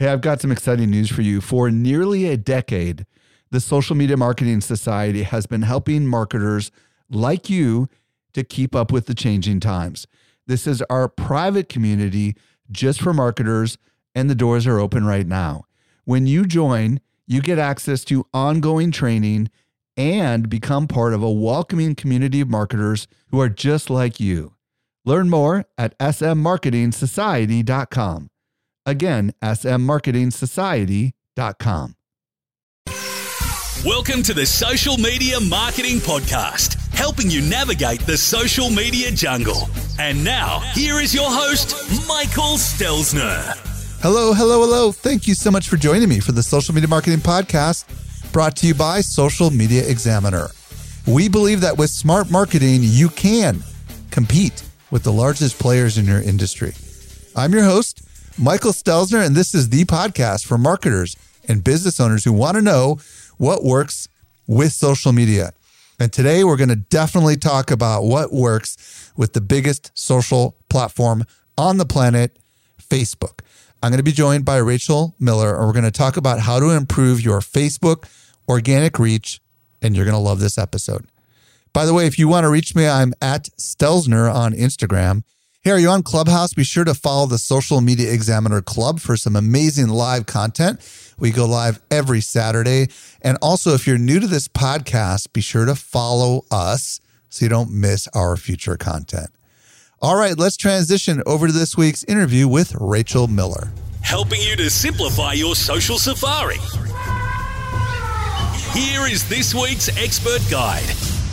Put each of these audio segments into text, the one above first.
Hey, I've got some exciting news for you. For nearly a decade, the Social Media Marketing Society has been helping marketers like you to keep up with the changing times. This is our private community just for marketers, and the doors are open right now. When you join, you get access to ongoing training and become part of a welcoming community of marketers who are just like you. Learn more at smmarketingsociety.com. Again, smmarketingsociety.com. Welcome to the Social Media Marketing Podcast, helping you navigate the social media jungle. And now, here is your host, Michael Stelzner. Hello. Thank you so much for joining me for the Social Media Marketing Podcast, brought to you by Social Media Examiner. We believe that with smart marketing, you can compete with the largest players in your industry. I'm your host, Michael Stelzner, and this is the podcast for marketers and business owners who want to know what works with social media. And today we're going to definitely talk about what works with the biggest social platform on the planet, Facebook. I'm going to be joined by Rachel Miller, and we're going to talk about how to improve your Facebook organic reach, and you're going to love this episode. By the way, if you want to reach me, I'm at Stelzner on Instagram. Hey, are you on Clubhouse? Be sure to follow the Social Media Examiner Club for some amazing live content. We go live every Saturday. And also, if you're new to this podcast, be sure to follow us so you don't miss our future content. All right, let's transition over to this week's interview with Rachel Miller. Helping you to simplify your social safari. Here is this week's expert guide.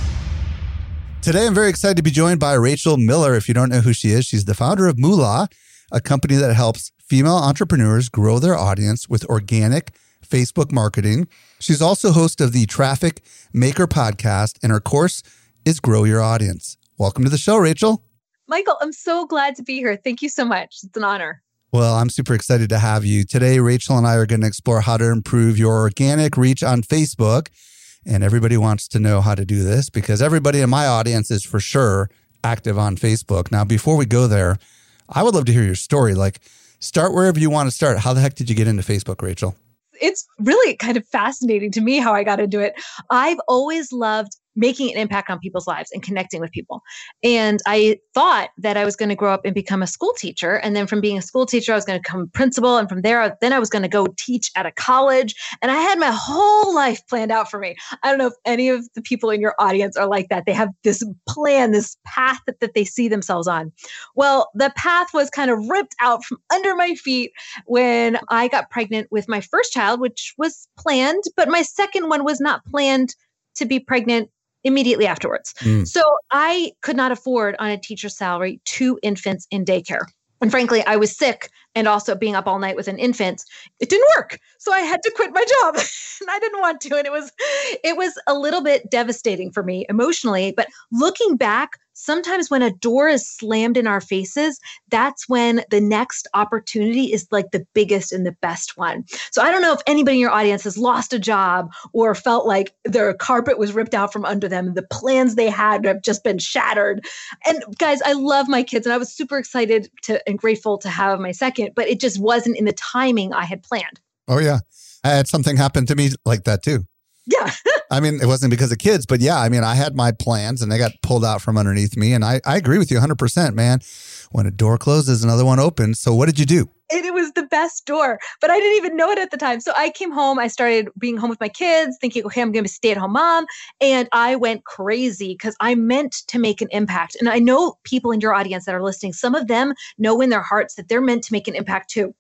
Today, I'm very excited to be joined by Rachel Miller. If you don't know who she is, she's the founder of Moolah, a company that helps female entrepreneurs grow their audience with organic Facebook marketing. She's also host of the Traffic Maker podcast, and her course is Grow Your Audience. Welcome to the show, Rachel. Michael, I'm so glad to be here. Thank you so much. It's an honor. Well, I'm super excited to have you. Today, Rachel and I are going to explore how to improve your organic reach on Facebook. And everybody wants to know how to do this because everybody in my audience is for sure active on Facebook. Now, before we go there, I would love to hear your story. Like, start wherever you want to start. How the heck did you get into Facebook, Rachel? It's really kind of fascinating to me how I got into it. I've always loved making an impact on people's lives and connecting with people. And I thought that I was going to grow up and become a school teacher. And then from being a school teacher, I was going to become principal. And from there, then I was going to go teach at a college. And I had my whole life planned out for me. I don't know if any of the people in your audience are like that. They have this plan, this path that they see themselves on. Well, the path was kind of ripped out from under my feet when I got pregnant with my first child, which was planned, but my second one was not planned to be pregnant immediately afterwards. So I could not afford on a teacher's salary 2 infants in daycare. And frankly, I was sick and also being up all night with an infant. It didn't work. So I had to quit my job and I didn't want to. And it was a little bit devastating for me emotionally. But looking back, sometimes when a door is slammed in our faces, that's when the next opportunity is like the biggest and the best one. So I don't know if anybody in your audience has lost a job or felt like their carpet was ripped out from under them and the plans they had have just been shattered. And guys, I love my kids and I was super excited and grateful to have my second, but it just wasn't in the timing I had planned. Oh, yeah. I had something happen to me like that too. Yeah. I mean, it wasn't because of kids, but yeah, I mean, I had my plans and they got pulled out from underneath me. And I agree with you 100%, man. When a door closes, another one opens. So what did you do? It was the best door, but I didn't even know it at the time. So I came home, I started being home with my kids, thinking, okay, I'm going to be a stay-at-home mom. And I went crazy because I meant to make an impact. And I know people in your audience that are listening, some of them know in their hearts that they're meant to make an impact too.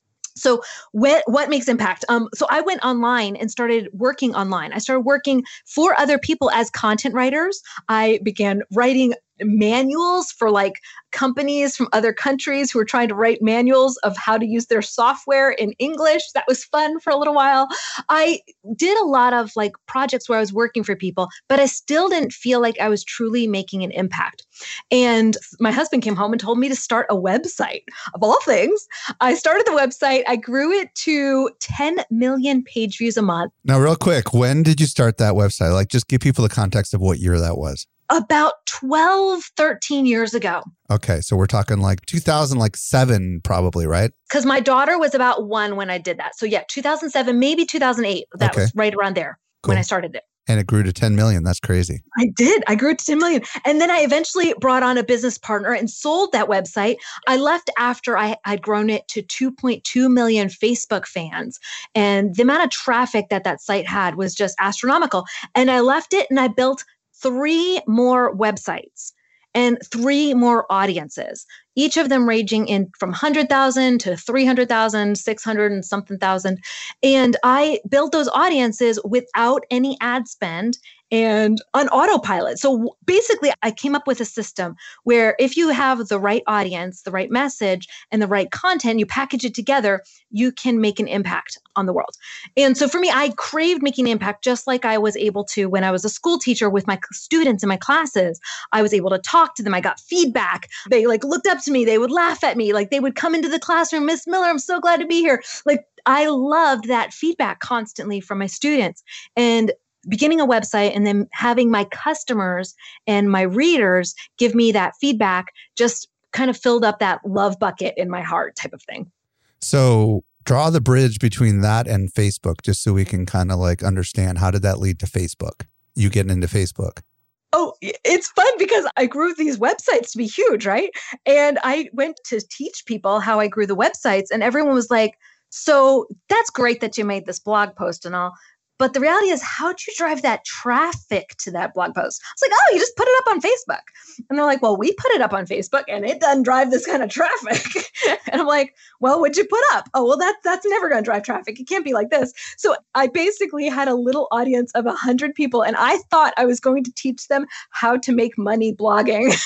So what makes impact? So I went online and started working online. I started working for other people as content writers. I began writing manuals for like companies from other countries who were trying to write manuals of how to use their software in English. That was fun for a little while. I did a lot of like projects where I was working for people, but I still didn't feel like I was truly making an impact. And my husband came home and told me to start a website. Of all things, I started the website. I grew it to 10 million page views a month. Now, real quick, when did you start that website? Like, just give people the context of what year that was. About 12, 13 years ago. Okay. So we're talking like 2007 probably, right? Because my daughter was about 1 when I did that. So yeah, 2007, maybe 2008. That was right around there when I started it. And it grew to 10 million. That's crazy. I did. I grew it to 10 million. And then I eventually brought on a business partner and sold that website. I left after I'd grown it to 2.2 million Facebook fans. And the amount of traffic that site had was just astronomical. And I left it and I built 3 more websites and 3 more audiences, each of them ranging in from 100,000 to 300,000, 600 and something thousand. And I built those audiences without any ad spend and on autopilot. So basically, I came up with a system where if you have the right audience, the right message, and the right content, you package it together, you can make an impact on the world. And so for me, I craved making an impact just like I was able to when I was a school teacher with my students in my classes. I was able to talk to them. I got feedback. They looked up to me. They would laugh at me. They would come into the classroom, Miss Miller, I'm so glad to be here. I loved that feedback constantly from my students. And beginning a website and then having my customers and my readers give me that feedback just kind of filled up that love bucket in my heart type of thing. So draw the bridge between that and Facebook, just so we can kind of understand how did that lead to Facebook, you getting into Facebook? Oh, it's fun because I grew these websites to be huge, right? And I went to teach people how I grew the websites and everyone was like, so that's great that you made this blog post and all. But the reality is, how'd you drive that traffic to that blog post? It's like, oh, you just put it up on Facebook. And they're like, well, we put it up on Facebook and it doesn't drive this kind of traffic. And I'm like, well, what'd you put up? Oh, well, that's never going to drive traffic. It can't be like this. So I basically had a little audience of 100 people and I thought I was going to teach them how to make money blogging.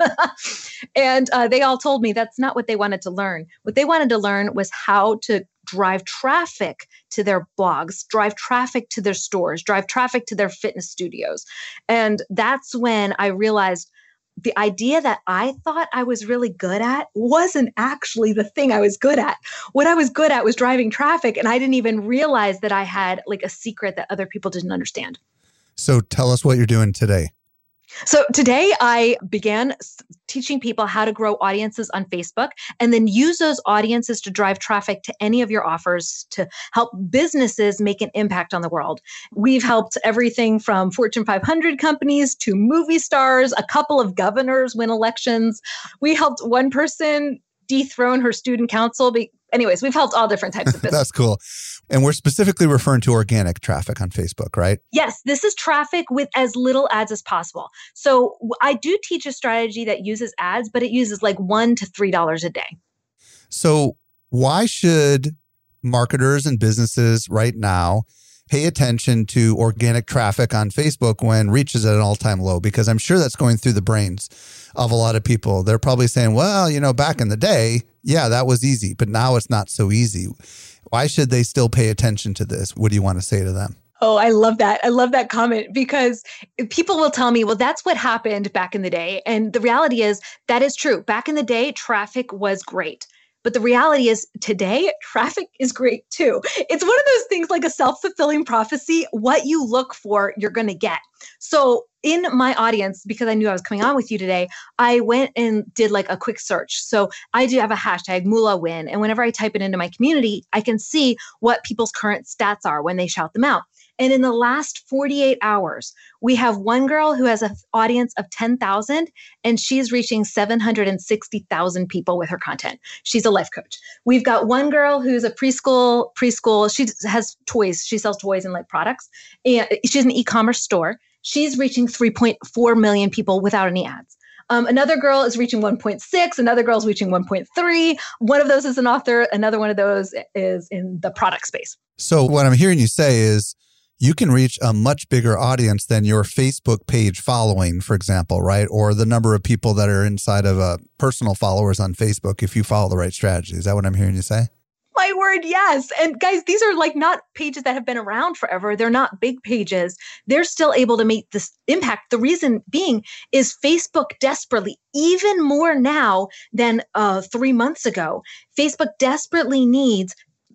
And they all told me that's not what they wanted to learn. What they wanted to learn was how to drive traffic to their blogs, drive traffic to their stores, drive traffic to their fitness studios. And that's when I realized the idea that I thought I was really good at wasn't actually the thing I was good at. What I was good at was driving traffic. And I didn't even realize that I had a secret that other people didn't understand. So tell us what you're doing today. So today I began teaching people how to grow audiences on Facebook and then use those audiences to drive traffic to any of your offers to help businesses make an impact on the world. We've helped everything from Fortune 500 companies to movie stars, a couple of governors win elections. We helped one person dethrone her student council. Anyways, we've helped all different types of business. That's cool. And we're specifically referring to organic traffic on Facebook, right? Yes, this is traffic with as little ads as possible. So I do teach a strategy that uses ads, but it uses $1 to $3 a day. So why should marketers and businesses right now pay attention to organic traffic on Facebook when reach is at an all-time low? Because I'm sure that's going through the brains of a lot of people. They're probably saying, well, back in the day, yeah, that was easy, but now it's not so easy. Why should they still pay attention to this? What do you want to say to them? Oh, I love that. I love that comment because people will tell me, well, that's what happened back in the day. And the reality is that is true. Back in the day, traffic was great. But the reality is today, traffic is great too. It's one of those things like a self-fulfilling prophecy. What you look for, you're going to get. So in my audience, because I knew I was coming on with you today, I went and did a quick search. So I do have a hashtag MoolahWin. And whenever I type it into my community, I can see what people's current stats are when they shout them out. And in the last 48 hours, we have one girl who has an audience of 10,000 and she's reaching 760,000 people with her content. She's a life coach. We've got one girl who's a preschool. She has toys. She sells toys and products. And she's an e-commerce store. She's reaching 3.4 million people without any ads. Another girl is reaching 1.6. Another girl is reaching 1.3. One of those is an author. Another one of those is in the product space. So what I'm hearing you say is you can reach a much bigger audience than your Facebook page following, for example, right? Or the number of people that are inside of personal followers on Facebook if you follow the right strategy. Is that what I'm hearing you say? My word, yes. And guys, these are not pages that have been around forever. They're not big pages. They're still able to make this impact. The reason being is Facebook desperately, even more now than 3 months ago, Facebook desperately needs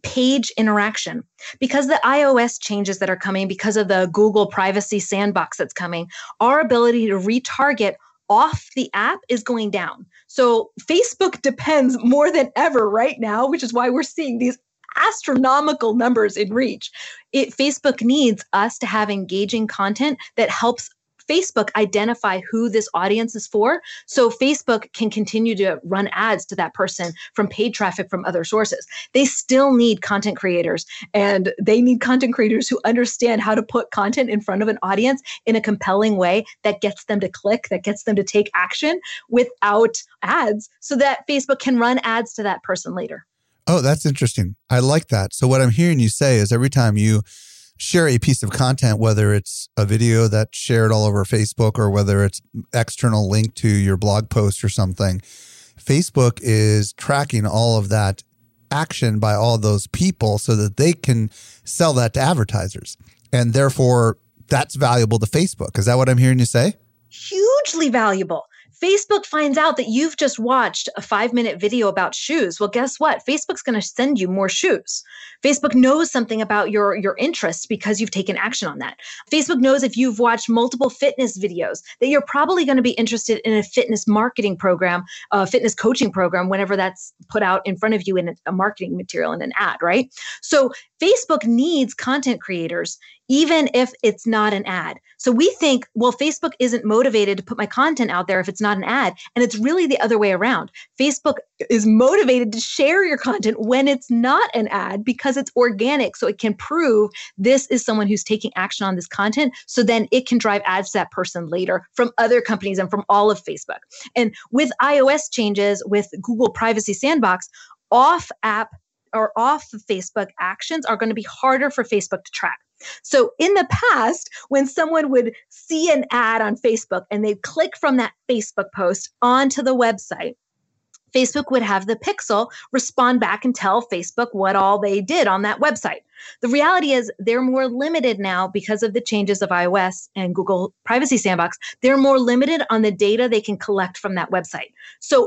page interaction. Because the iOS changes that are coming, because of the Google privacy sandbox that's coming, our ability to retarget off the app is going down. So Facebook depends more than ever right now, which is why we're seeing these astronomical numbers in reach. Facebook needs us to have engaging content that helps Facebook identify who this audience is for, so Facebook can continue to run ads to that person from paid traffic from other sources. They still need content creators, and they need content creators who understand how to put content in front of an audience in a compelling way that gets them to click, that gets them to take action without ads, so that Facebook can run ads to that person later. Oh, that's interesting. I like that. So what I'm hearing you say is every time you share a piece of content, whether it's a video that's shared all over Facebook or whether it's external link to your blog post or something, Facebook is tracking all of that action by all those people so that they can sell that to advertisers. And therefore, that's valuable to Facebook. Is that what I'm hearing you say? Hugely valuable. Facebook finds out that you've just watched a 5-minute video about shoes. Well, guess what? Facebook's going to send you more shoes. Facebook knows something about your interests because you've taken action on that. Facebook knows if you've watched multiple fitness videos that you're probably going to be interested in a fitness marketing program, a fitness coaching program, whenever that's put out in front of you in a marketing material in an ad, right? So Facebook needs content creators, even if it's not an ad. So we think, well, Facebook isn't motivated to put my content out there if it's not an ad. And it's really the other way around. Facebook is motivated to share your content when it's not an ad because it's organic. So it can prove this is someone who's taking action on this content. So then it can drive ads to that person later from other companies and from all of Facebook. And with iOS changes, with Google Privacy Sandbox, off app or off of Facebook actions are going to be harder for Facebook to track. So in the past, when someone would see an ad on Facebook and they'd click from that Facebook post onto the website, Facebook would have the pixel respond back and tell Facebook what all they did on that website. The reality is they're more limited now because of the changes of iOS and Google Privacy Sandbox. They're more limited on the data they can collect from that website. So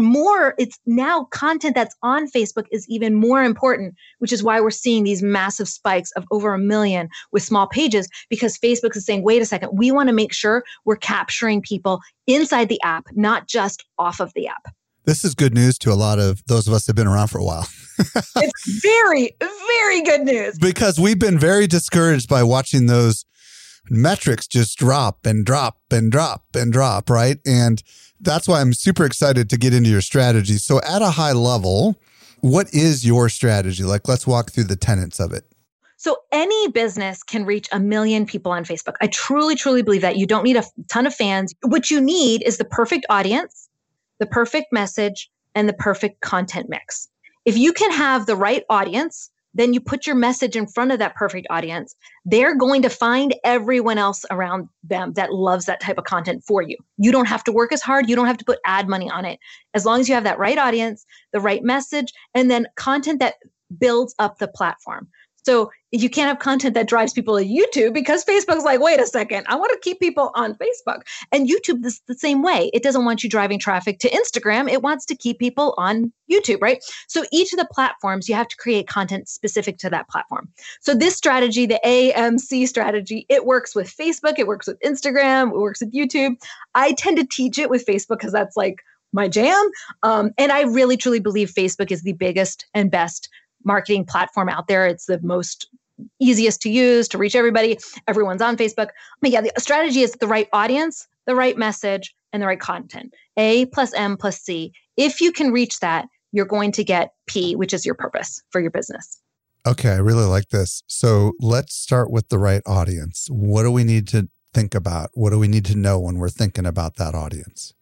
it's now content that's on Facebook is even more important, which is why we're seeing these massive spikes of over 1 million with small pages, because Facebook is saying, wait a second, we want to make sure we're capturing people inside the app, not just off of the app. This is good news to a lot of those of us that have been around for a while. It's very, very good news. Because we've been very discouraged by watching those metrics just drop and drop and drop and drop, right? And that's why I'm super excited to get into your strategy. So at a high level, what is your strategy? Like, let's walk through the tenets of it. So any business can reach 1 million people on Facebook. I truly, truly believe that. You don't need a ton of fans. What you need is the perfect audience, the perfect message, and the perfect content mix. If you can have the right audience, then you put your message in front of that perfect audience. They're going to find everyone else around them that loves that type of content for you. You don't have to work as hard. You don't have to put ad money on it. As long as you have that right audience, the right message, and then content that builds up the platform. So you can't have content that drives people to YouTube because Facebook's like, wait a second, I want to keep people on Facebook. And YouTube is the same way. It doesn't want you driving traffic to Instagram. It wants to keep people on YouTube, right? So each of the platforms, you have to create content specific to that platform. So this strategy, the AMC strategy, it works with Facebook, it works with Instagram, it works with YouTube. I tend to teach it with Facebook because that's like my jam. And I really, truly believe Facebook is the biggest and best marketing platform out there. It's the most easiest to use to reach everybody. Everyone's on Facebook. But yeah, the strategy is the right audience, the right message, and the right content. A plus M plus C. If you can reach that, you're going to get P, which is your purpose for your business. Okay, I really like this. So let's start with the right audience. What do we need to think about? What do we need to know when we're thinking about that audience?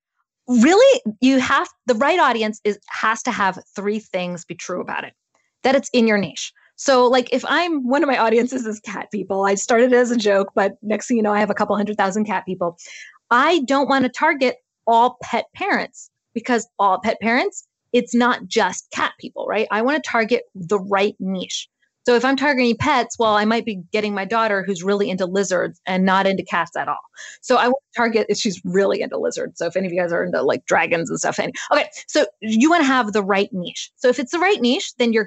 Really, the right audience has to have 3 things be true about it. That it's in your niche. So like if one of my audiences is cat people, I started it as a joke, but next thing you know, I have a couple 100,000 cat people. I don't want to target all pet parents because all pet parents, it's not just cat people, right? I want to target the right niche. So if I'm targeting pets, well, I might be getting my daughter who's really into lizards and not into cats at all. So I want to target if she's really into lizards. So if any of you guys are into like dragons and stuff. Okay, so you want to have the right niche. So if it's the right niche, then you're good.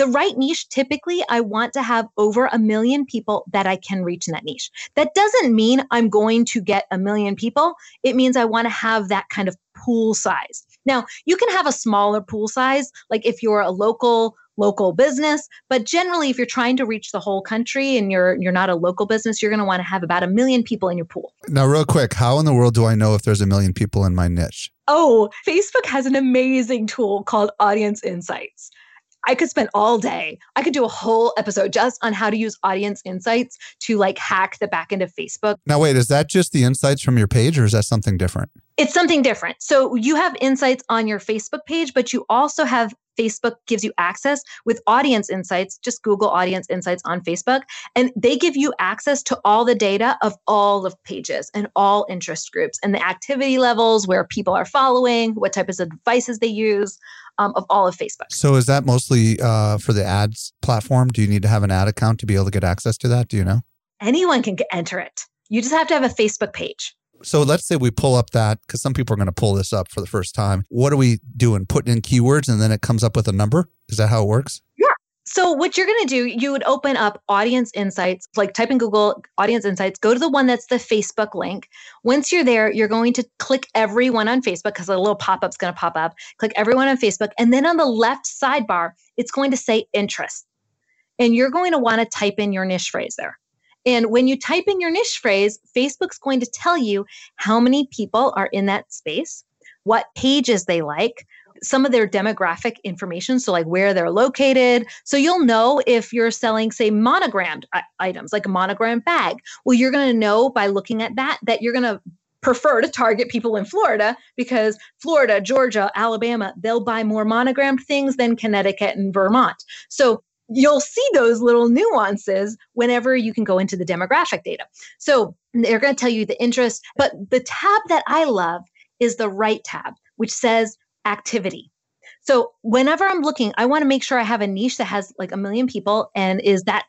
The right niche, typically, I want to have over 1 million people that I can reach in that niche. That doesn't mean I'm going to get 1 million people. It means I want to have that kind of pool size. Now, you can have a smaller pool size, like if you're a local business, but generally, if you're trying to reach the whole country and you're not a local business, you're going to want to have about 1 million people in your pool. Now, real quick, how in the world do I know if there's 1 million people in my niche? Oh, Facebook has an amazing tool called Audience Insights. I could spend all day. I could do a whole episode just on how to use Audience Insights to like hack the back end of Facebook. Now, wait, is that just the insights from your page or is that something different? It's something different. So you have insights on your Facebook page, but you also have Facebook gives you access with Audience Insights. Just Google Audience Insights on Facebook, and they give you access to all the data of all of pages and all interest groups and the activity levels, where people are following, what types of devices they use, of all of Facebook. So is that mostly for the ads platform? Do you need to have an ad account to be able to get access to that? Do you know? Anyone can enter it. You just have to have a Facebook page. So let's say we pull up that, because some people are going to pull this up for the first time. What are we doing? Putting in keywords and then it comes up with a number? Is that how it works? Yeah. So what you're going to do, you would open up Audience Insights, like type in Google Audience Insights, go to the one that's the Facebook link. Once you're there, you're going to click everyone on Facebook because a little pop-up's going to pop up. Click everyone on Facebook. And then on the left sidebar, it's going to say interest. And you're going to want to type in your niche phrase there. And when you type in your niche phrase, Facebook's going to tell you how many people are in that space, what pages they like, some of their demographic information, so like where they're located. So you'll know if you're selling, say, monogrammed items, like a monogrammed bag. Well, you're going to know by looking at that you're going to prefer to target people in Florida because Florida, Georgia, Alabama, they'll buy more monogrammed things than Connecticut and Vermont. So you'll see those little nuances whenever you can go into the demographic data. So they're going to tell you the interest, but the tab that I love is the right tab, which says activity. So whenever I'm looking, I want to make sure I have a niche that has like 1 million people and is that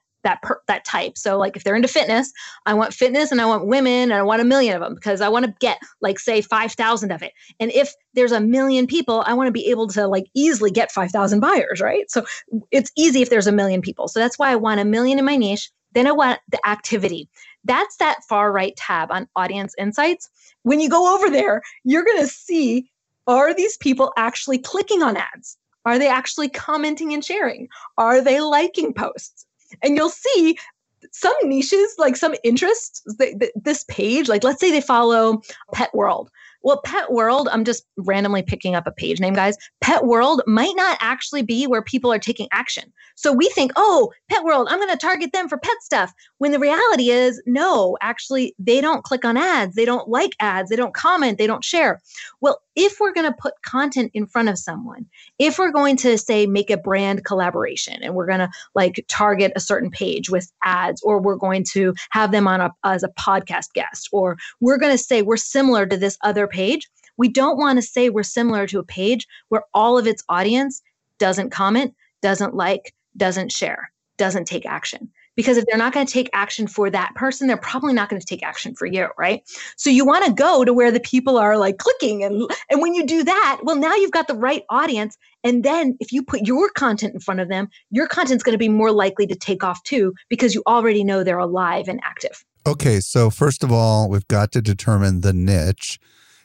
type. So like if they're into fitness, I want fitness and I want women and I want 1 million of them because I want to get like say 5,000 of it. And if there's 1 million people, I want to be able to like easily get 5,000 buyers, right? So it's easy if there's 1 million people. So that's why I want 1 million in my niche. Then I want the activity. That's that far right tab on Audience Insights. When you go over there, you're going to see, are these people actually clicking on ads? Are they actually commenting and sharing? Are they liking posts? And you'll see some niches, like some interests, this page, like let's say they follow Pet World. Well, Pet World, I'm just randomly picking up a page name, guys. Pet World might not actually be where people are taking action. So we think, oh, Pet World, I'm going to target them for pet stuff. When the reality is, no, actually, they don't click on ads. They don't like ads. They don't comment. They don't share. Well, if we're going to put content in front of someone, if we're going to say make a brand collaboration and we're going to like target a certain page with ads, or we're going to have them on as a podcast guest, or we're going to say we're similar to this other page, we don't want to say we're similar to a page where all of its audience doesn't comment, doesn't like, doesn't share, doesn't take action. Because if they're not going to take action for that person, they're probably not going to take action for you, right? So you want to go to where the people are like clicking. And when you do that, well, now you've got the right audience. And then if you put your content in front of them, your content's going to be more likely to take off too, because you already know they're alive and active. Okay, so first of all, we've got to determine the niche.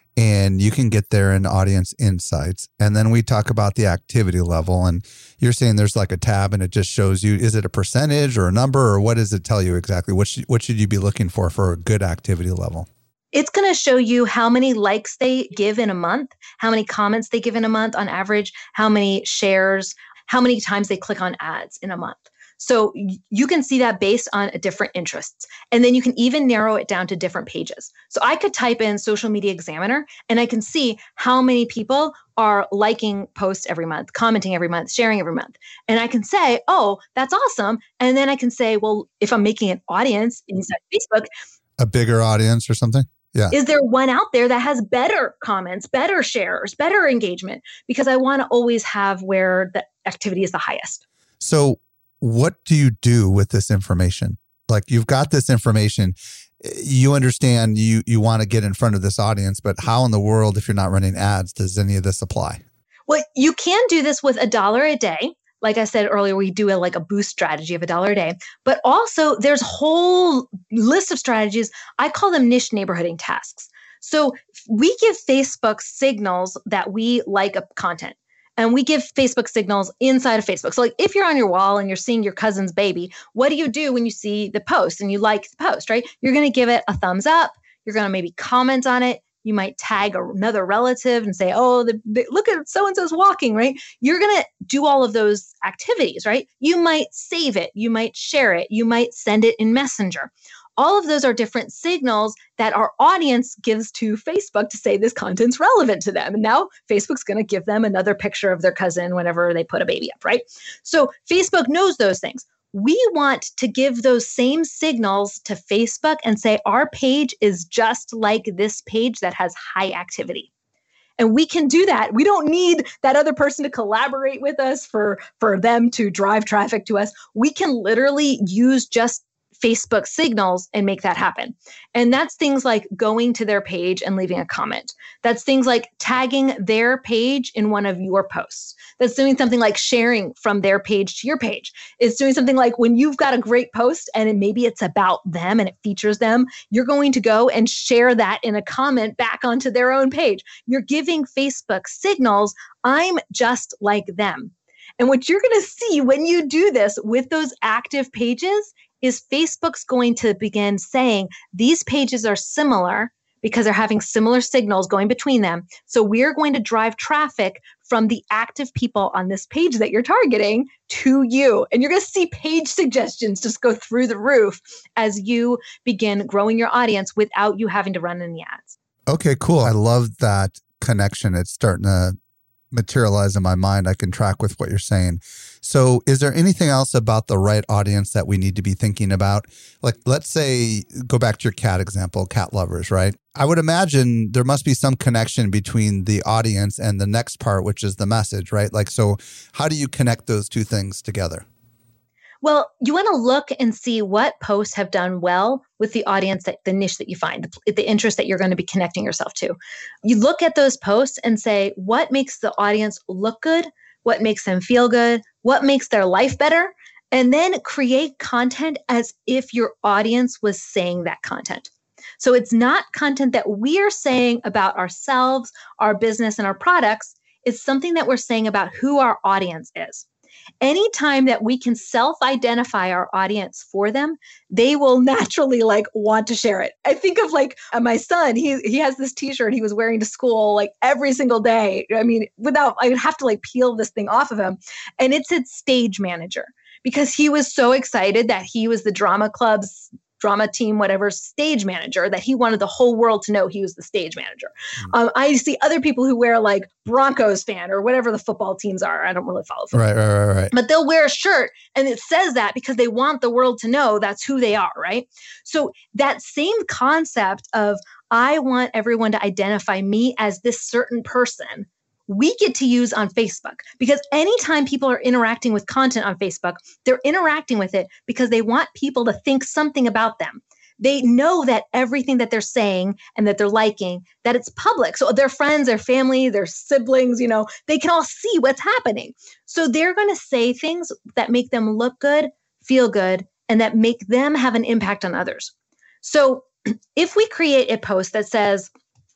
And you can get there in Audience Insights. And then we talk about the activity level. And you're saying there's like a tab and it just shows you, is it a percentage or a number, or what does it tell you exactly? What should you be looking for a good activity level? It's going to show you how many likes they give in a month, how many comments they give in a month on average, how many shares, how many times they click on ads in a month. So you can see that based on different interests. And then you can even narrow it down to different pages. So I could type in Social Media Examiner and I can see how many people are liking posts every month, commenting every month, sharing every month. And I can say, oh, that's awesome. And then I can say, well, if I'm making an audience inside Facebook, a bigger audience or something? Yeah. Is there one out there that has better comments, better shares, better engagement? Because I want to always have where the activity is the highest. So what do you do with this information? Like you've got this information, you understand you want to get in front of this audience, but how in the world, if you're not running ads, does any of this apply? Well, you can do this with $1 a day. like I said earlier, we do like a boost strategy of $1 a day, but also there's a whole list of strategies. I call them niche neighborhooding tasks. So we give Facebook signals that we like a content, and we give Facebook signals inside of Facebook. So like if you're on your wall and you're seeing your cousin's baby, what do you do when you see the post and you like the post, right? You're going to give it a thumbs up. You're going to maybe comment on it. You might tag another relative and say, oh, look at so-and-so's walking, right? You're going to do all of those activities, right? You might save it. You might share it. You might send it in Messenger. All of those are different signals that our audience gives to Facebook to say this content's relevant to them. And now Facebook's going to give them another picture of their cousin whenever they put a baby up, right? So Facebook knows those things. We want to give those same signals to Facebook and say our page is just like this page that has high activity. And we can do that. We don't need that other person to collaborate with us for them to drive traffic to us. We can literally use just Facebook signals and make that happen. And that's things like going to their page and leaving a comment. That's things like tagging their page in one of your posts. That's doing something like sharing from their page to your page. It's doing something like when you've got a great post and maybe it's about them and it features them, you're going to go and share that in a comment back onto their own page. You're giving Facebook signals, I'm just like them. And what you're going to see when you do this with those active pages is Facebook's going to begin saying these pages are similar because they're having similar signals going between them. So we're going to drive traffic from the active people on this page that you're targeting to you. And you're going to see page suggestions just go through the roof as you begin growing your audience without you having to run any ads. Okay, cool. I love that connection. It's starting to materialize in my mind. I can track with what you're saying. So is there anything else about the right audience that we need to be thinking about? Like, let's say, go back to your cat example, cat lovers, right? I would imagine there must be some connection between the audience and the next part, which is the message, right? Like, so how do you connect those two things together? Well, you want to look and see what posts have done well with the audience, that the niche that you find, the interest that you're going to be connecting yourself to. You look at those posts and say, what makes the audience look good? What makes them feel good? What makes their life better? And then create content as if your audience was saying that content. So it's not content that we are saying about ourselves, our business, and our products. It's something that we're saying about who our audience is. Anytime that we can self-identify our audience for them, they will naturally want to share it. I think of my son, he has this t-shirt he was wearing to school every single day. I mean, I would have to peel this thing off of him. And it said stage manager because he was so excited that he was the drama club's drama team, whatever, stage manager, that he wanted the whole world to know he was the stage manager. I see other people who wear Broncos fan or whatever the football teams are. I don't really follow football. Right. But they'll wear a shirt and it says that because they want the world to know that's who they are, right? So that same concept of I want everyone to identify me as this certain person, we get to use on Facebook, because anytime people are interacting with content on Facebook, they're interacting with it because they want people to think something about them. They know that everything that they're saying and that they're liking, that it's public. So their friends, their family, their siblings, they can all see what's happening. So they're going to say things that make them look good, feel good, and that make them have an impact on others. So if we create a post that says,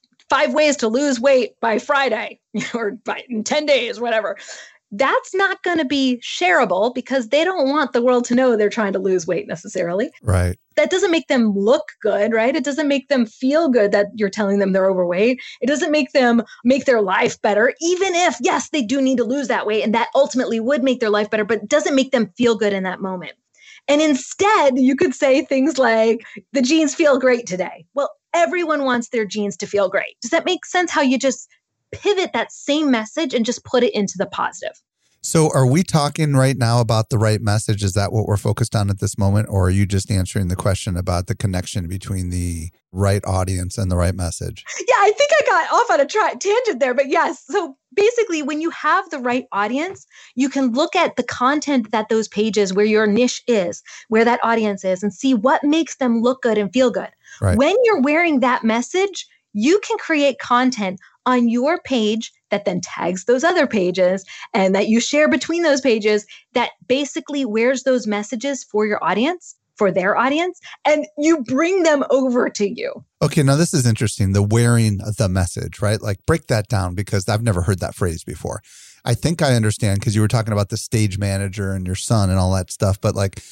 5 ways to lose weight by Friday or in 10 days, whatever. That's not going to be shareable because they don't want the world to know they're trying to lose weight necessarily. Right. That doesn't make them look good, right? It doesn't make them feel good that you're telling them they're overweight. It doesn't make them make their life better, even if, yes, they do need to lose that weight and that ultimately would make their life better, but it doesn't make them feel good in that moment. And instead, you could say things like, the jeans feel great today. Well, everyone wants their jeans to feel great. Does that make sense how you just pivot that same message and just put it into the positive? So are we talking right now about the right message? Is that what we're focused on at this moment? Or are you just answering the question about the connection between the right audience and the right message? Yeah, I think I got off on a tangent there, but yes. So basically, when you have the right audience, you can look at the content that those pages where your niche is, where that audience is, and see what makes them look good and feel good. Right. When you're wearing that message, you can create content on your page that then tags those other pages and that you share between those pages that basically wears those messages for your audience, for their audience, and you bring them over to you. Okay, now this is interesting, the wearing of the message, right? Like break that down because I've never heard that phrase before. I think I understand because you were talking about the stage manager and your son and all that stuff, but like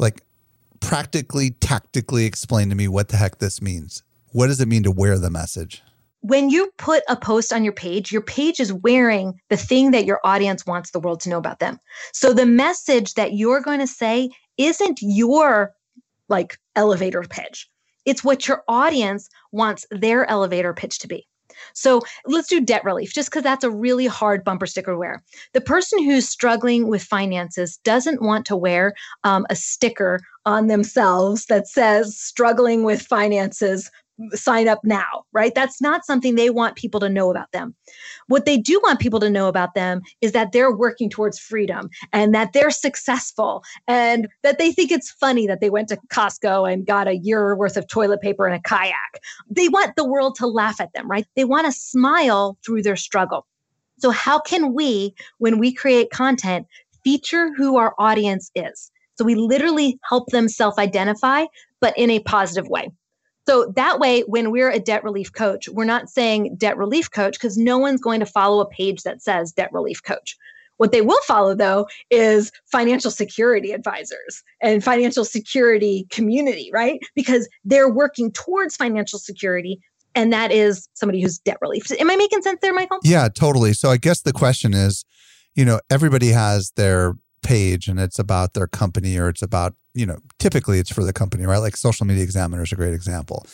practically, tactically explain to me what the heck this means. What does it mean to wear the message? When you put a post on your page is wearing the thing that your audience wants the world to know about them. So the message that you're going to say isn't your like elevator pitch. It's what your audience wants their elevator pitch to be. So let's do debt relief, just because that's a really hard bumper sticker to wear. The person who's struggling with finances doesn't want to wear a sticker on themselves that says struggling with finances, sign up now, right? That's not something they want people to know about them. What they do want people to know about them is that they're working towards freedom and that they're successful and that they think it's funny that they went to Costco and got a year worth of toilet paper and a kayak. They want the world to laugh at them, right? They want to smile through their struggle. So how can we, when we create content, feature who our audience is? So we literally help them self-identify, but in a positive way. So that way, when we're a debt relief coach, we're not saying debt relief coach because no one's going to follow a page that says debt relief coach. What they will follow, though, is financial security advisors and financial security community, right? Because they're working towards financial security. And that is somebody who's debt relief. Am I making sense there, Michael? Yeah, totally. So I guess the question is, everybody has their page and it's about their company or it's about, typically it's for the company, right? Like Social Media Examiner is a great example.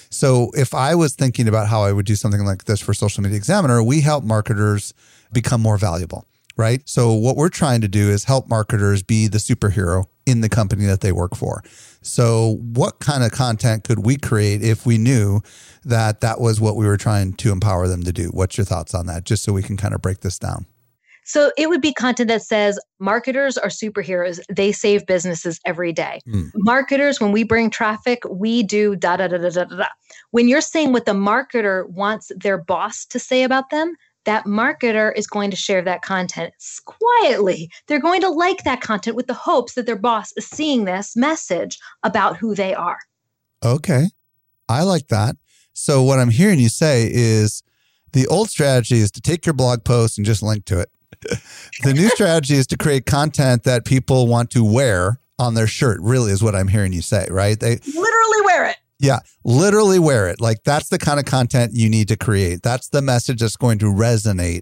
So if I was thinking about how I would do something like this for Social Media Examiner, we help marketers become more valuable, right? So what we're trying to do is help marketers be the superhero in the company that they work for. So what kind of content could we create if we knew that that was what we were trying to empower them to do? What's your thoughts on that? Just so we can kind of break this down. So it would be content that says marketers are superheroes. They save businesses every day. Marketers, when we bring traffic, we do da, da, da, da, da, da. When you're saying what the marketer wants their boss to say about them, that marketer is going to share that content quietly. They're going to like that content with the hopes that their boss is seeing this message about who they are. Okay. I like that. So what I'm hearing you say is the old strategy is to take your blog post and just link to it. The new strategy is to create content that people want to wear on their shirt, really is what I'm hearing you say, right? They literally wear it. Yeah, literally wear it. Like that's the kind of content you need to create. That's the message that's going to resonate.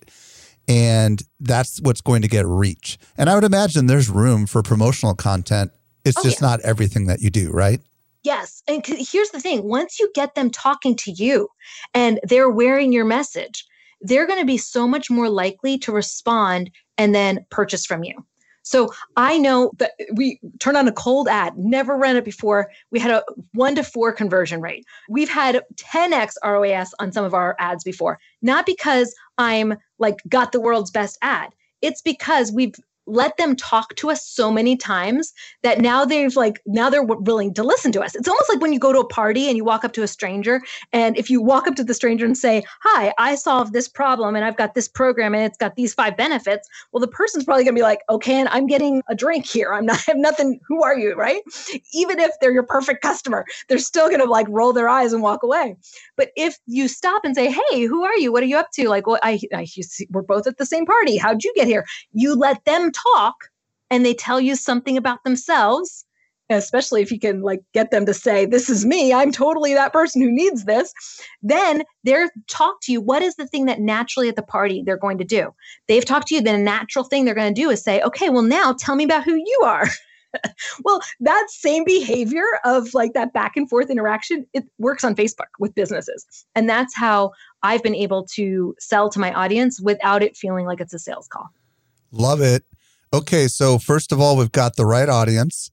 And that's what's going to get reach. And I would imagine there's room for promotional content. It's just not everything that you do, right? Yes. And here's the thing. Once you get them talking to you and they're wearing your message, they're going to be so much more likely to respond and then purchase from you. So I know that we turn on a cold ad, never ran it before. We had a 1 to 4 conversion rate. We've had 10x ROAS on some of our ads before, not because I'm like got the world's best ad. It's because we've let them talk to us so many times that now they're willing to listen to us. It's almost like when you go to a party and you walk up to a stranger, and if you walk up to the stranger and say, "Hi, I solved this problem and I've got this program and it's got these 5 benefits," well, the person's probably gonna be like, "Okay, and I'm getting a drink here. I have nothing. Who are you?" Right? Even if they're your perfect customer, they're still gonna like roll their eyes and walk away. But if you stop and say, "Hey, who are you? What are you up to?" Like, "Well, we're both at the same party. How'd you get here?" You let them talk and they tell you something about themselves, especially if you can like get them to say, "This is me. I'm totally that person who needs this." Then they're talk to you. What is the thing that naturally at the party they're going to do? They've talked to you. Then a natural thing they're going to do is say, "Okay, well now tell me about who you are." Well, that same behavior of like that back and forth interaction, it works on Facebook with businesses. And that's how I've been able to sell to my audience without it feeling like it's a sales call. Love it. Okay, so first of all, we've got the right audience,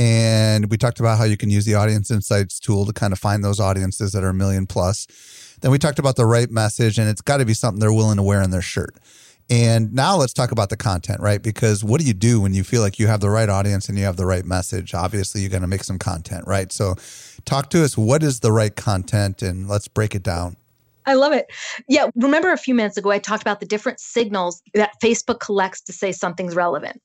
and we talked about how you can use the Audience Insights tool to kind of find those audiences that are 1 million plus. Then we talked about the right message, and it's got to be something they're willing to wear on their shirt. And now let's talk about the content, right? Because what do you do when you feel like you have the right audience and you have the right message? Obviously, you're going to make some content, right? So talk to us. What is the right content? And let's break it down. I love it. Yeah. Remember a few minutes ago, I talked about the different signals that Facebook collects to say something's relevant.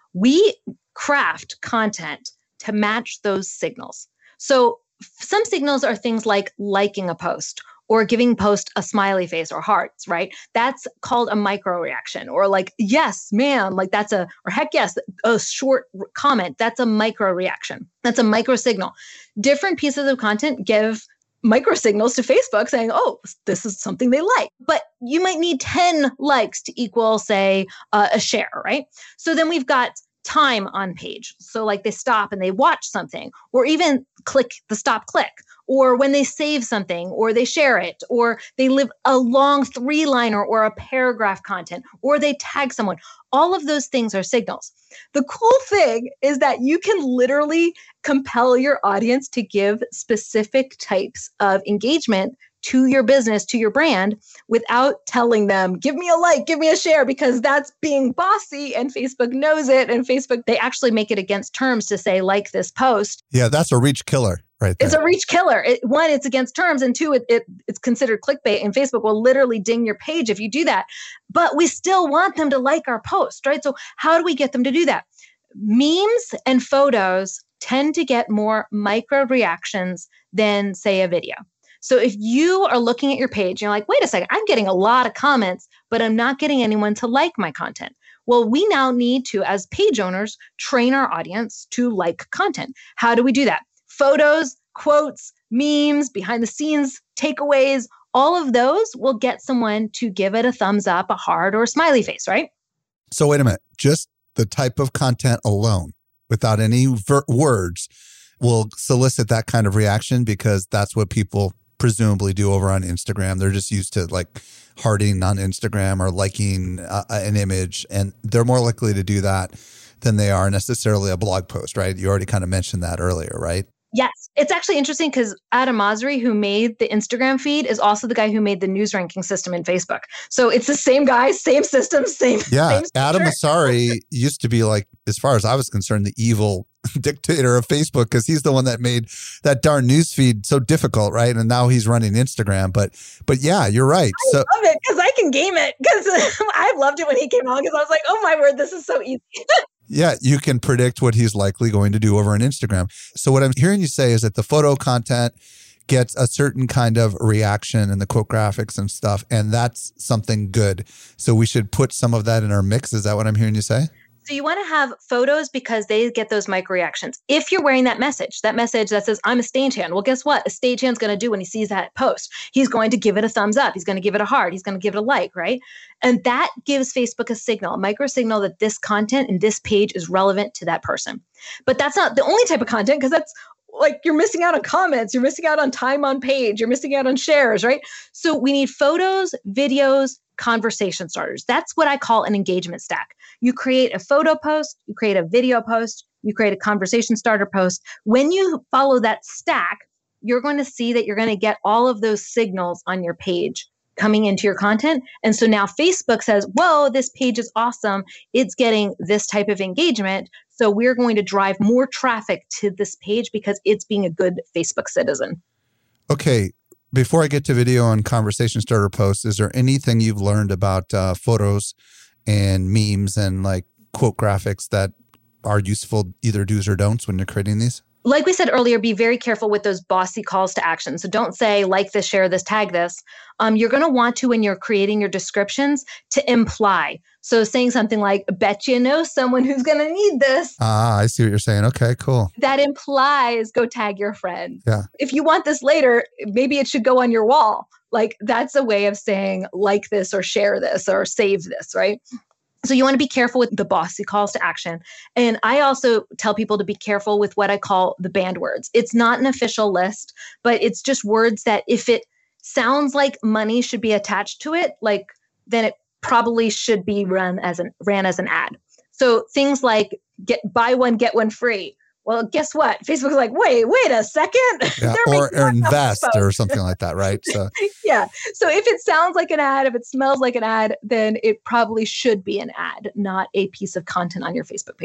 We craft content to match those signals. So some signals are things like liking a post or giving post a smiley face or hearts, right? That's called a micro reaction, or like, yes, ma'am, like or heck yes, a short comment. That's a micro reaction. That's a micro signal. Different pieces of content give micro signals to Facebook saying, oh, this is something they like. But you might need 10 likes to equal, say, a share, right? So then we've got time on page. So like they stop and they watch something, or even click the stop click, or when they save something, or they share it, or they leave a long 3-liner or a paragraph content, or they tag someone. All of those things are signals. The cool thing is that you can literally compel your audience to give specific types of engagement to your business, to your brand, without telling them, give me a like, give me a share, because that's being bossy and Facebook knows it. And Facebook, they actually make it against terms to say, like this post. Yeah, that's a reach killer right there. It's a reach killer. One, it's against terms, and two, it's considered clickbait, and Facebook will literally ding your page if you do that. But we still want them to like our post, right? So how do we get them to do that? Memes and photos tend to get more micro reactions than, say, a video. So if you are looking at your page and you're like, wait a second, I'm getting a lot of comments, but I'm not getting anyone to like my content. Well, we now need to, as page owners, train our audience to like content. How do we do that? Photos, quotes, memes, behind the scenes, takeaways, all of those will get someone to give it a thumbs up, a heart, or a smiley face, right? So wait a minute, just the type of content alone, without any words, will solicit that kind of reaction, because that's what people presumably do over on Instagram. They're just used to like hearting on Instagram or liking an image, and they're more likely to do that than they are necessarily a blog post, right? You already kind of mentioned that earlier, right? Yes. It's actually interesting because Adam Mosseri, who made the Instagram feed, is also the guy who made the news ranking system in Facebook. So it's the same guy, same system, same. Yeah. Same Adam Mosseri used to be, like, as far as I was concerned, the evil dictator of Facebook, because he's the one that made that darn news feed so difficult, right? And now he's running Instagram. But yeah, you're right. I love it because I can game it, because I loved it when he came on, because I was like, oh my word, this is so easy. Yeah, you can predict what he's likely going to do over on Instagram. So what I'm hearing you say is that the photo content gets a certain kind of reaction in the quote graphics and stuff, and that's something good. So we should put some of that in our mix. Is that what I'm hearing you say? So you want to have photos because they get those micro reactions. If you're wearing that message that says, I'm a stagehand. Well, guess what? A stagehand's going to do when he sees that post? He's going to give it a thumbs up. He's going to give it a heart. He's going to give it a like, right? And that gives Facebook a signal, a micro signal that this content in this page is relevant to that person. But that's not the only type of content, because that's like you're missing out on comments. You're missing out on time on page. You're missing out on shares, right? So we need photos, videos, conversation starters. That's what I call an engagement stack. You create a photo post, you create a video post, you create a conversation starter post. When you follow that stack, you're going to see that you're going to get all of those signals on your page coming into your content. And so now Facebook says, whoa, this page is awesome. It's getting this type of engagement. So we're going to drive more traffic to this page because it's being a good Facebook citizen. Okay. Before I get to video and conversation starter posts, is there anything you've learned about photos and memes and like quote graphics that are useful, either do's or don'ts, when you're creating these? Like we said earlier, be very careful with those bossy calls to action. So don't say like this, share this, tag this. You're going to want to, when you're creating your descriptions, to imply. So saying something like, bet you know someone who's going to need this. Ah, I see what you're saying. Okay, cool. That implies go tag your friend. Yeah. If you want this later, maybe it should go on your wall. Like that's a way of saying like this or share this or save this, right? So you want to be careful with the bossy calls to action. And I also tell people to be careful with what I call the banned words. It's not an official list, but it's just words that if it sounds like money should be attached to it, like then it probably should be ran as an ad. So things like buy one, get one free. Well, guess what? Facebook's like, wait a second. Yeah, or invest or something like that, right? So yeah. So if it sounds like an ad, if it smells like an ad, then it probably should be an ad, not a piece of content on your Facebook page.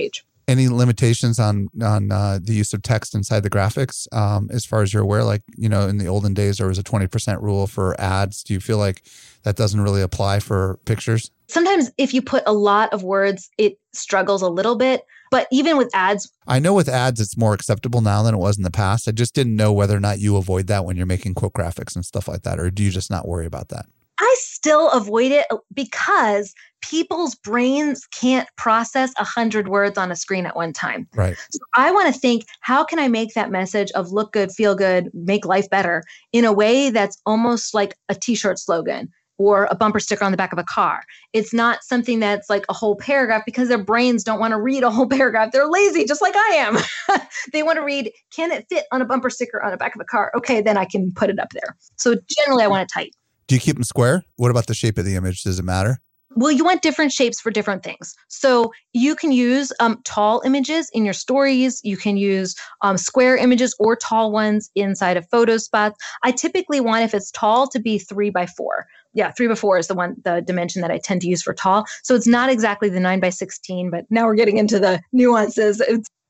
Any limitations on the use of text inside the graphics, as far as you're aware? Like, in the olden days, there was a 20% rule for ads. Do you feel like that doesn't really apply for pictures? Sometimes if you put a lot of words, it struggles a little bit. But even with ads, I know with ads, it's more acceptable now than it was in the past. I just didn't know whether or not you avoid that when you're making quote graphics and stuff like that, or do you just not worry about that? I still avoid it because people's brains can't process 100 words on a screen at one time. Right. So I want to think, how can I make that message of look good, feel good, make life better in a way that's almost like a t-shirt slogan or a bumper sticker on the back of a car? It's not something that's like a whole paragraph because their brains don't want to read a whole paragraph. They're lazy, just like I am. They want to read, can it fit on a bumper sticker on the back of a car? Okay, then I can put it up there. So generally I want it tight. Do you keep them square? What about the shape of the image? Does it matter? Well, you want different shapes for different things. So you can use tall images in your stories. You can use square images or tall ones inside of photo spots. I typically want, if it's tall, to be 3x4. Yeah, 3x4 is the dimension that I tend to use for tall. So it's not exactly the 9x16, but now we're getting into the nuances.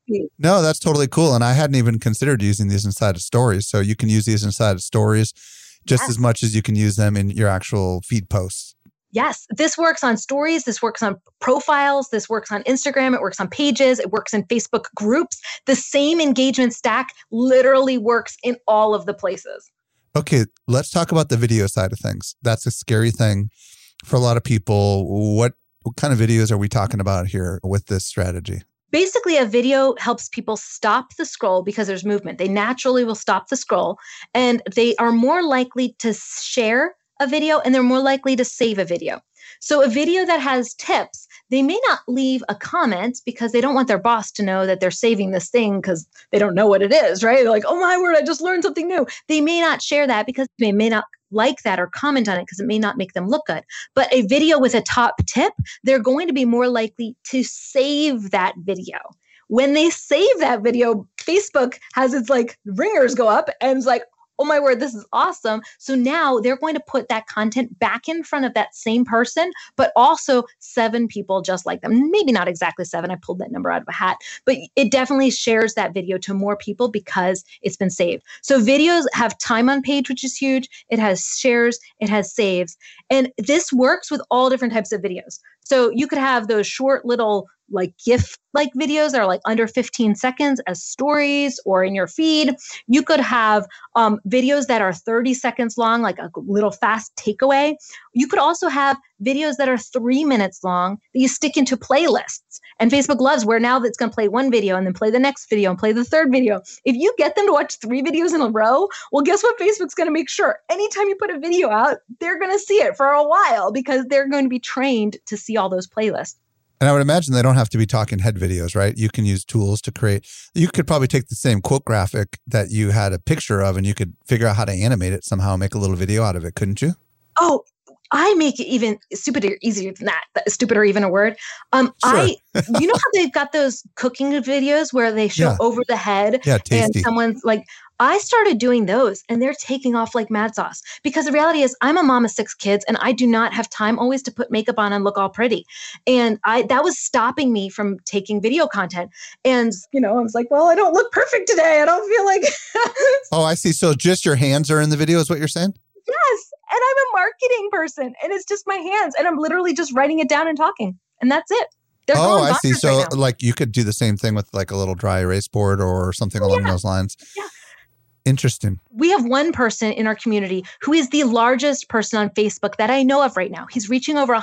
No, that's totally cool. And I hadn't even considered using these inside of stories. So you can use these inside of stories just as much as you can use them in your actual feed posts. Yes, this works on stories. This works on profiles. This works on Instagram. It works on pages. It works in Facebook groups. The same engagement stack literally works in all of the places. Okay, let's talk about the video side of things. That's a scary thing for a lot of people. What kind of videos are we talking about here with this strategy? Basically, a video helps people stop the scroll because there's movement. They naturally will stop the scroll, and they are more likely to share a video, and they're more likely to save a video. So a video that has tips, they may not leave a comment because they don't want their boss to know that they're saving this thing because they don't know what it is, right? They're like, oh my word, I just learned something new. They may not share that because they may not like that or comment on it because it may not make them look good. But a video with a top tip, they're going to be more likely to save that video. When they save that video, Facebook has its like ringers go up and it's like, oh my word, this is awesome. So now they're going to put that content back in front of that same person, but also 7 people just like them. Maybe not exactly 7. I pulled that number out of a hat, but it definitely shares that video to more people because it's been saved. So videos have time on page, which is huge. It has shares, it has saves. And this works with all different types of videos. So you could have those short little like GIF-like videos that are like under 15 seconds as stories or in your feed. You could have videos that are 30 seconds long, like a little fast takeaway. You could also have videos that are 3 minutes long that you stick into playlists. And Facebook loves where now it's going to play one video and then play the next video and play the third video. If you get them to watch 3 videos in a row, well, guess what Facebook's going to make sure? Anytime you put a video out, they're going to see it for a while because they're going to be trained to see all those playlists. And I would imagine they don't have to be talking head videos, right? You can use tools to create. You could probably take the same quote graphic that you had a picture of and you could figure out how to animate it somehow and make a little video out of it, couldn't you? Oh, I make it even stupider, easier than that. Stupider, even a word. Sure. You know how they've got those cooking videos where they show over the head and someone's like, I started doing those and they're taking off like mad sauce because the reality is I'm a mom of 6 kids and I do not have time always to put makeup on and look all pretty. And that was stopping me from taking video content. And, I was like, well, I don't look perfect today. I don't feel like. Oh, I see. So just your hands are in the video is what you're saying? Yes. And I'm a marketing person and it's just my hands and I'm literally just writing it down and talking and that's it. Oh, I see. So like you could do the same thing with like a little dry erase board or something along those lines. Yeah. Interesting. We have one person in our community who is the largest person on Facebook that I know of right now. He's reaching over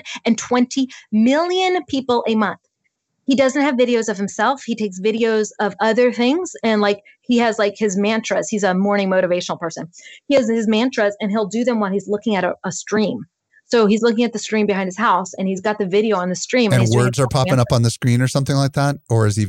120 million people a month. He doesn't have videos of himself. He takes videos of other things. And like he has like his mantras. He's a morning motivational person. He has his mantras and he'll do them while he's looking at a stream. So he's looking at the stream behind his house and he's got the video on the stream. And words are popping up on the screen or something like that? Or is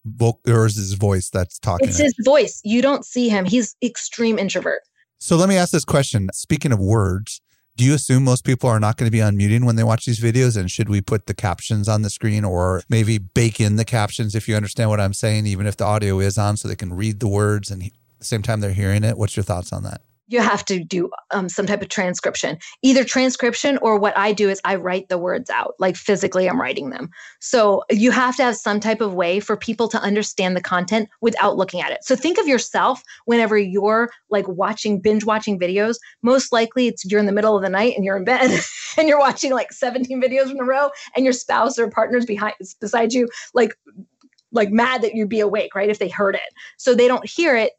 his voice that's talking? It's his voice. You don't see him. He's extreme introvert. So let me ask this question. Speaking of words, do you assume most people are not going to be unmuting when they watch these videos? And should we put the captions on the screen or maybe bake in the captions, if you understand what I'm saying, even if the audio is on so they can read the words and at the same time they're hearing it? What's your thoughts on that? You have to do some type of transcription, either transcription or what I do is I write the words out, like physically I'm writing them. So you have to have some type of way for people to understand the content without looking at it. So think of yourself whenever you're like binge watching videos, most likely you're in the middle of the night and you're in bed and you're watching like 17 videos in a row and your spouse or partner's beside you, like mad that you'd be awake, right? If they heard it. So they don't hear it.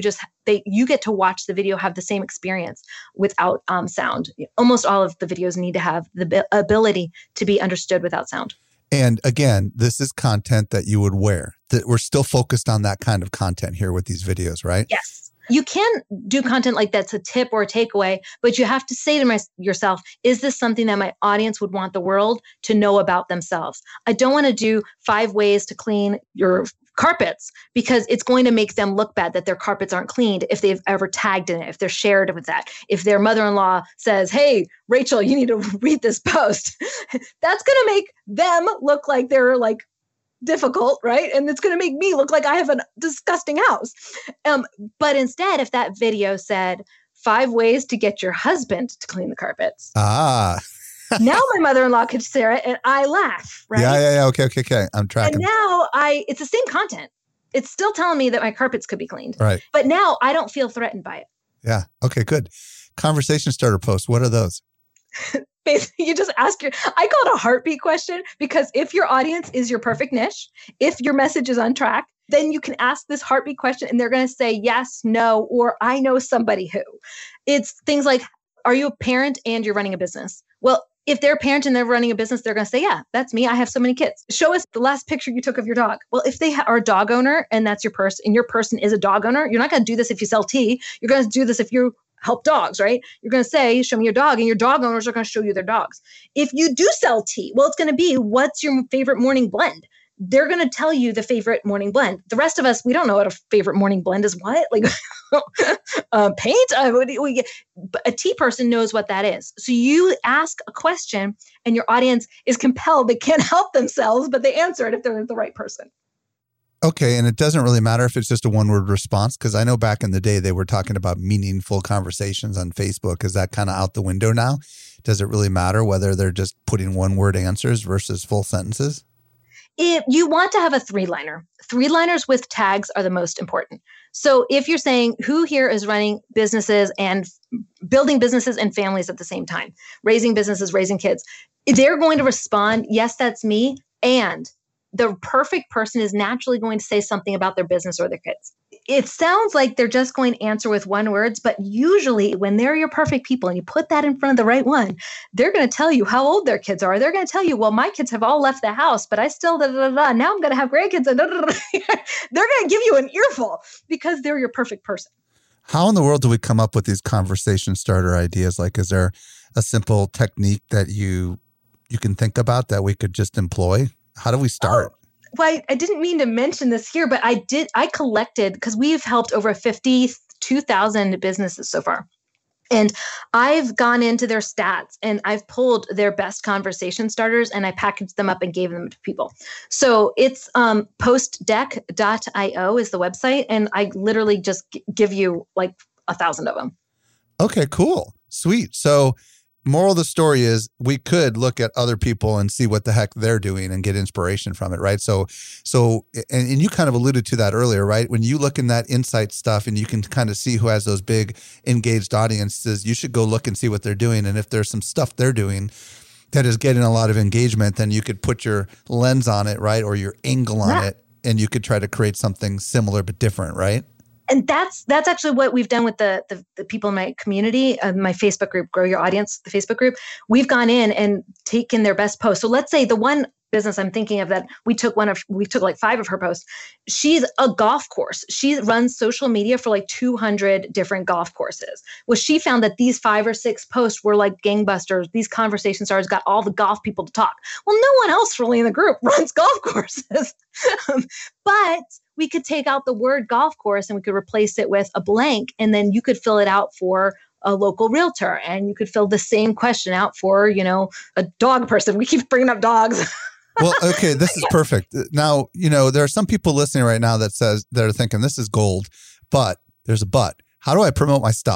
You get to watch the video, have the same experience without sound. Almost all of the videos need to have the ability to be understood without sound. And again, this is content that you would wear. That we're still focused on that kind of content here with these videos, right? Yes. You can do content like that's a tip or a takeaway, but you have to say to yourself, is this something that my audience would want the world to know about themselves? I don't want to do 5 ways to clean your carpets because it's going to make them look bad that their carpets aren't cleaned if they've ever tagged in it, if they're shared with that. If their mother-in-law says, hey, Rachel, you need to read this post, that's going to make them look like they're like difficult, right? And it's going to make me look like I have a disgusting house. But instead, if that video said 5 ways to get your husband to clean the carpets. Now my mother-in-law could share it and I laugh, right? Yeah. Okay. I'm tracking. And now it's the same content. It's still telling me that my carpets could be cleaned. Right. But now I don't feel threatened by it. Yeah. Okay, good. Conversation starter posts. What are those? Basically, you just ask I call it a heartbeat question because if your audience is your perfect niche, if your message is on track, then you can ask this heartbeat question and they're going to say yes, no, or I know somebody who. It's things like, are you a parent and you're running a business? Well, if they're a parent and they're running a business, they're going to say, yeah, that's me. I have so many kids. Show us the last picture you took of your dog. Well, if they are a dog owner and that's your person and your person is a dog owner, you're not going to do this if you sell tea. You're going to do this if you help dogs, right? You're going to say, show me your dog, and your dog owners are going to show you their dogs. If you do sell tea, well, it's going to be, what's your favorite morning blend? They're going to tell you the favorite morning blend. The rest of us, we don't know what a favorite morning blend is. What? Like paint? A tea person knows what that is. So you ask a question and your audience is compelled. They can't help themselves, but they answer it if they're the right person. Okay, and it doesn't really matter if it's just a one-word response, because I know back in the day they were talking about meaningful conversations on Facebook. Is that kind of out the window now? Does it really matter whether they're just putting one-word answers versus full sentences? If you want to have a 3-liner. 3-liners with tags are the most important. So if you're saying, who here is running businesses and building businesses and families at the same time, raising businesses, raising kids, they're going to respond, yes, that's me, and the perfect person is naturally going to say something about their business or their kids. It sounds like they're just going to answer with one words, but usually when they're your perfect people and you put that in front of the right one, they're going to tell you how old their kids are. They're going to tell you, well, my kids have all left the house, but I still, now I'm going to have grandkids. And they're going to give you an earful because they're your perfect person. How in the world do we come up with these conversation starter ideas? Like, is there a simple technique that you can think about that we could just employ? How do we start? Well, I didn't mean to mention this here, but I collected, because we've helped over 52,000 businesses so far. And I've gone into their stats and I've pulled their best conversation starters and I packaged them up and gave them to people. So it's postdeck.io is the website. And I literally just give you like 1,000 of them. Okay, cool. Sweet. So moral of the story is we could look at other people and see what the heck they're doing and get inspiration from it, right? So, and you kind of alluded to that earlier, right? When you look in that insight stuff and you can kind of see who has those big engaged audiences, you should go look and see what they're doing. And if there's some stuff they're doing that is getting a lot of engagement, then you could put your lens on it, right? Or your angle on it, and you could try to create something similar but different, right? And that's actually what we've done with the people in my community, my Facebook group, Grow Your Audience, the Facebook group. We've gone in and taken their best posts. So let's say the one business I'm thinking of that we took like 5 of her posts. She's a golf course. She runs social media for like 200 different golf courses. Well, she found that these 5 or 6 posts were like gangbusters. These conversation starters got all the golf people to talk. Well, no one else really in the group runs golf courses. But we could take out the word golf course and we could replace it with a blank, and then you could fill it out for a local realtor, and you could fill the same question out for, a dog person. We keep bringing up dogs. Well, okay, this is perfect. Now, there are some people listening right now that are thinking this is gold, but there's a but. How do I promote my stuff?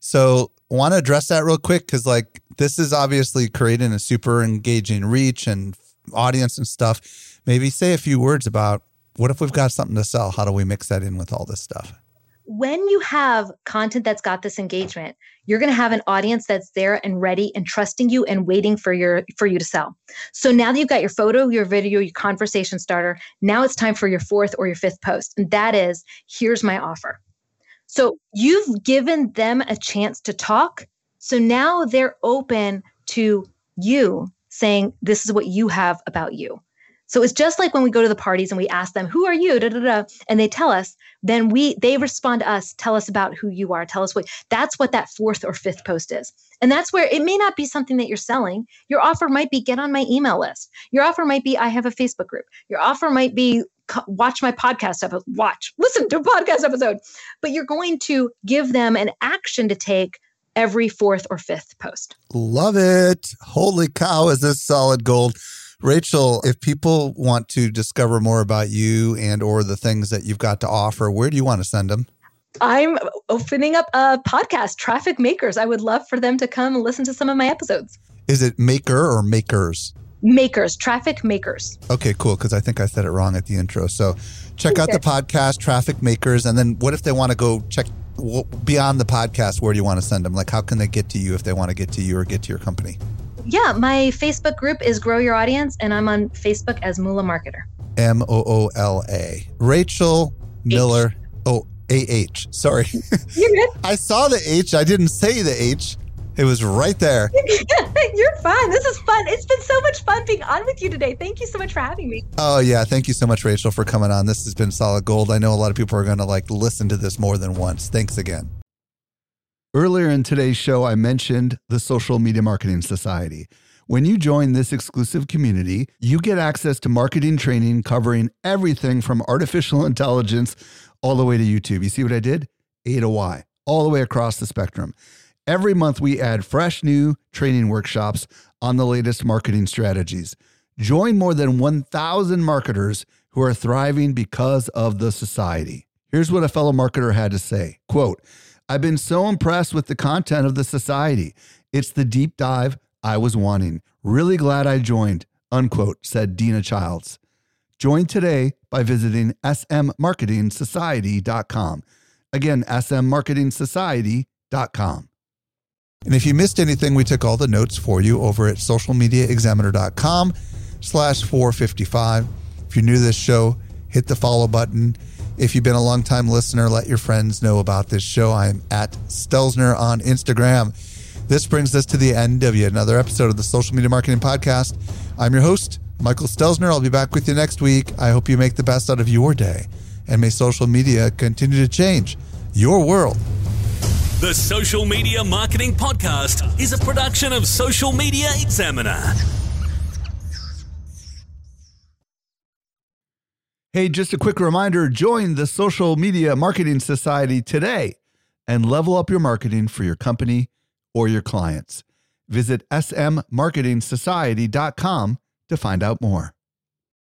So want to address that real quick? Because like this is obviously creating a super engaging reach and audience and stuff. Maybe say a few words about what if we've got something to sell? How do we mix that in with all this stuff? When you have content that's got this engagement, you're going to have an audience that's there and ready and trusting you and waiting for you to sell. So now that you've got your photo, your video, your conversation starter, now it's time for your fourth or your fifth post. And that is, here's my offer. So you've given them a chance to talk. So now they're open to you saying, this is what you have about you. So it's just like when we go to the parties and we ask them, who are you? Da, da, da, and they tell us, then they respond to us, tell us about who you are, tell us that's what that fourth or fifth post is. And that's where it may not be something that you're selling. Your offer might be get on my email list. Your offer might be I have a Facebook group. Your offer might be watch my podcast episode, listen to a podcast episode. But you're going to give them an action to take every fourth or fifth post. Love it. Holy cow, is this solid gold. Rachel, if people want to discover more about you and or the things that you've got to offer, where do you want to send them? I'm opening up a podcast, Traffic Makers. I would love for them to come and listen to some of my episodes. Is it maker or makers? Makers, Traffic Makers. Okay, cool, because I think I said it wrong at the intro. So check out the podcast, Traffic Makers. And then what if they want to go check beyond the podcast? Where do you want to send them? Like, how can they get to you if they want to get to you or get to your company? Yeah, my Facebook group is Grow Your Audience, and I'm on Facebook as Moola Marketer. Moola. Rachel Miller. Oh, AH. Sorry. You're good. I saw the H. I didn't say the H. It was right there. You're fine. This is fun. It's been so much fun being on with you today. Thank you so much for having me. Oh, yeah. Thank you so much, Rachel, for coming on. This has been solid gold. I know a lot of people are going to listen to this more than once. Thanks again. Earlier in today's show, I mentioned the Social Media Marketing Society. When you join this exclusive community, you get access to marketing training covering everything from artificial intelligence all the way to YouTube. You see what I did? A to Y, all the way across the spectrum. Every month, we add fresh new training workshops on the latest marketing strategies. Join more than 1,000 marketers who are thriving because of the society. Here's what a fellow marketer had to say, quote, I've been so impressed with the content of the society. It's the deep dive I was wanting. Really glad I joined, unquote, said Dina Childs. Join today by visiting smmarketingsociety.com. Again, smmarketingsociety.com. And if you missed anything, we took all the notes for you over at socialmediaexaminer.com/455. If you're new to this show, hit the follow button. If you've been a long-time listener, let your friends know about this show. I'm at Stelzner on Instagram. This brings us to the end of yet another episode of the Social Media Marketing Podcast. I'm your host, Michael Stelzner. I'll be back with you next week. I hope you make the best out of your day. And may social media continue to change your world. The Social Media Marketing Podcast is a production of Social Media Examiner. Hey, just a quick reminder, join the Social Media Marketing Society today and level up your marketing for your company or your clients. Visit smmarketingsociety.com to find out more.